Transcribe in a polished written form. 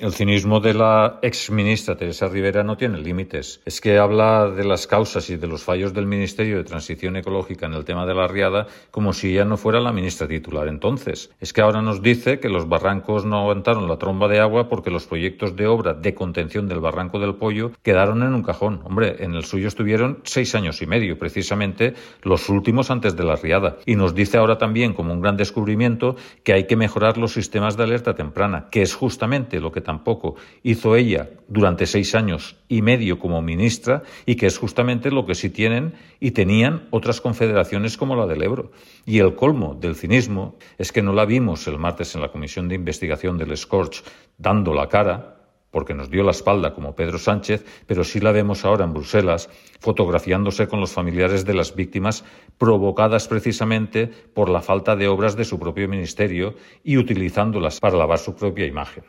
El cinismo de la exministra Teresa Rivera no tiene límites. Es que habla de las causas y de los fallos del Ministerio de Transición Ecológica en el tema de la riada como si ella no fuera la ministra titular entonces. Es que ahora nos dice que los barrancos no aguantaron la tromba de agua porque los proyectos de obra de contención del Barranco del Pollo quedaron en un cajón. Hombre, en el suyo estuvieron 6 años y medio, precisamente los últimos antes de la riada. Y nos dice ahora también, como un gran descubrimiento, que hay que mejorar los sistemas de alerta temprana, que es justamente lo que tampoco hizo ella durante 6 años y medio como ministra y que es justamente lo que sí tienen y tenían otras confederaciones como la del Ebro. Y el colmo del cinismo es que no la vimos el martes en la comisión de investigación del Scorch dando la cara, porque nos dio la espalda como Pedro Sánchez, pero sí la vemos ahora en Bruselas fotografiándose con los familiares de las víctimas provocadas precisamente por la falta de obras de su propio ministerio y utilizándolas para lavar su propia imagen.